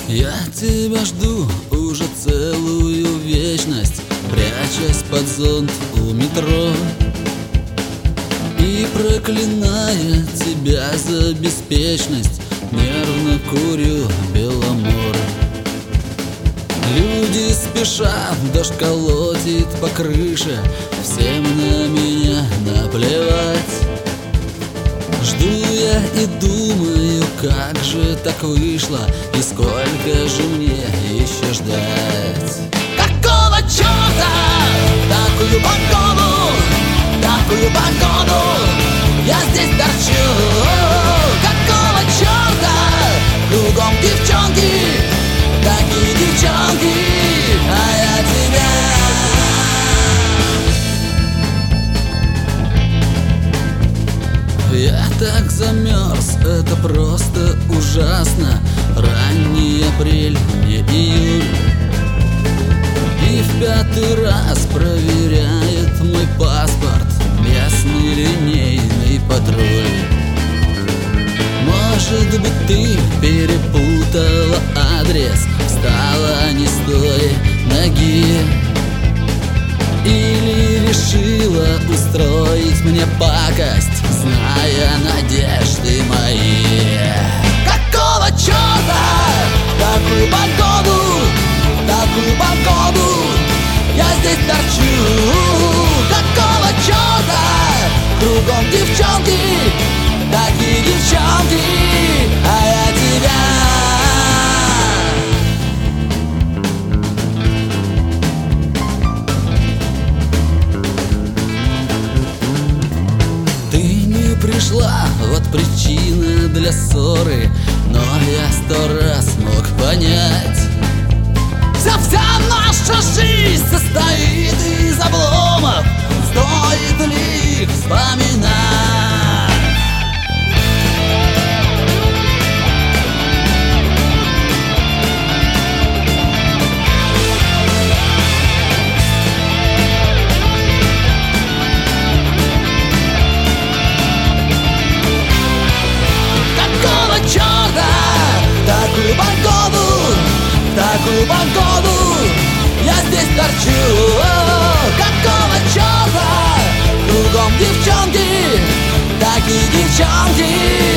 Я тебя жду уже целую вечность, прячась под зонт у метро и проклиная тебя за беспечность, нервно курю Беломор. Люди спешат, дождь колотит по крыше, всем на меня наплевать. Жду я и думаю, как же так вышло, и сколько же мне еще ждать. Какого черта такую погоду я здесь торчу? Какого черта кругом девчонки, такие девчонки, а я тебя. Я так замерз, это просто ужасно. Ранний апрель, не июль, и в 5-й раз проверяет мой паспорт местный линейный патруль. Может быть, ты перепутала адрес, встала не с той ноги, или решила устроить мне пакость, зная надежды мои. Какого черта такую погоду я здесь торчу? Какого черта кругом девчонки, такие девчонки, а я тебя. Пришла, вот причина для ссоры, но я 100 раз мог понять. Вся наша жизнь состоит из обломов, стоит ли их вспоминать? Такую погоду я здесь торчу. Какого черта кругом девчонки, такие девчонки.